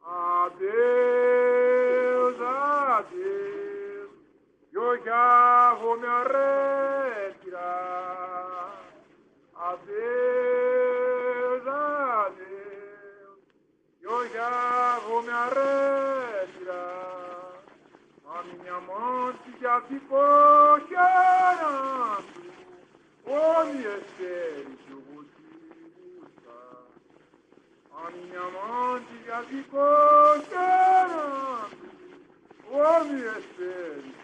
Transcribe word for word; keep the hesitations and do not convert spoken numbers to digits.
Adeus, adeus, eu já vou me retirar. Adeus, adeus, eu já vou me retirar. A minha amante já ficou chorando. Oh, me espere que eu vou te buscar. A minha amante já ficou chorando. Oh, me espere.